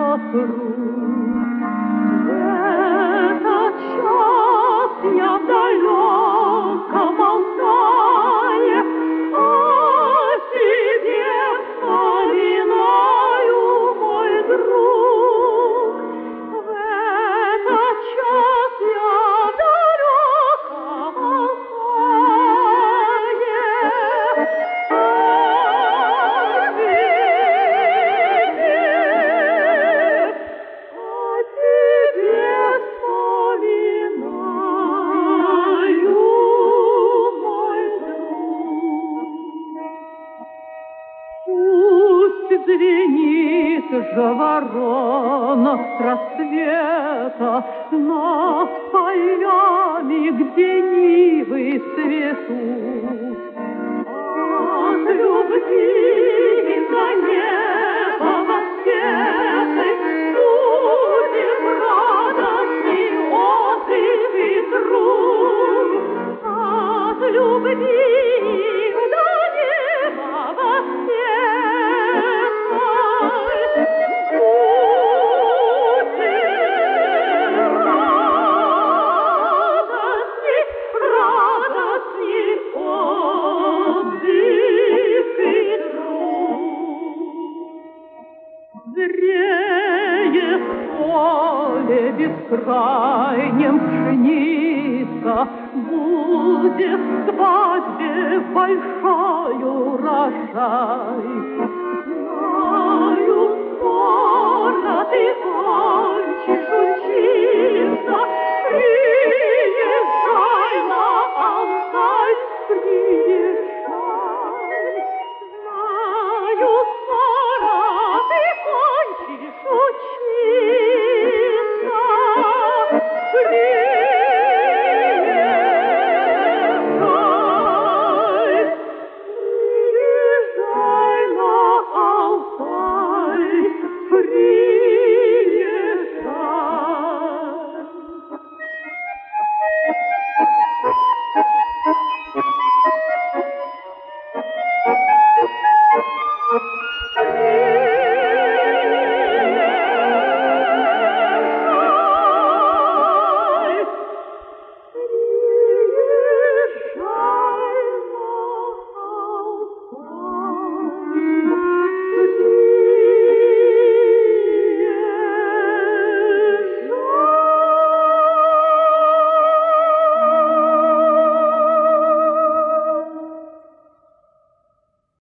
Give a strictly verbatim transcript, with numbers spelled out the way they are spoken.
вокруг. В этот час я в далеком Алтае о тебе вспоминаю, мой друг. В этот час я в далеком Алтае о тебе вспоминаю, мой друг. Пусть звенит жаворона с рассвета над полями, где нивы цветут. От любви за небо воскресной будем радостны отдых и труд. От любви до неба воскресной будем радостны, радостны отдых и труд. Зреет поле бескрайнем пшеница, будет к свадьбе большой урожай.